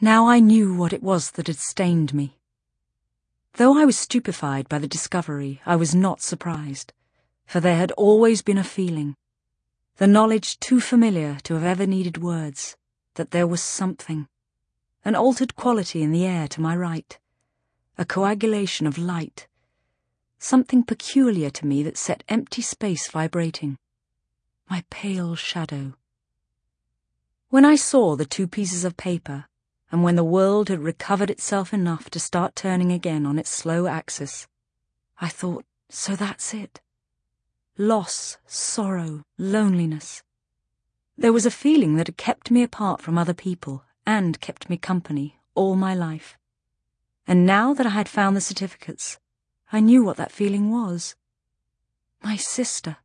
Now I knew what it was that had stained me. Though I was stupefied by the discovery, I was not surprised, for there had always been a feeling, the knowledge too familiar to have ever needed words, that there was something, an altered quality in the air to my right, a coagulation of light, something peculiar to me that set empty space vibrating, my pale shadow. When I saw the two pieces of paper, and when the world had recovered itself enough to start turning again on its slow axis, I thought, so that's it. Loss, sorrow, loneliness. There was a feeling that had kept me apart from other people and kept me company all my life. And now that I had found the certificates, I knew what that feeling was. My sister.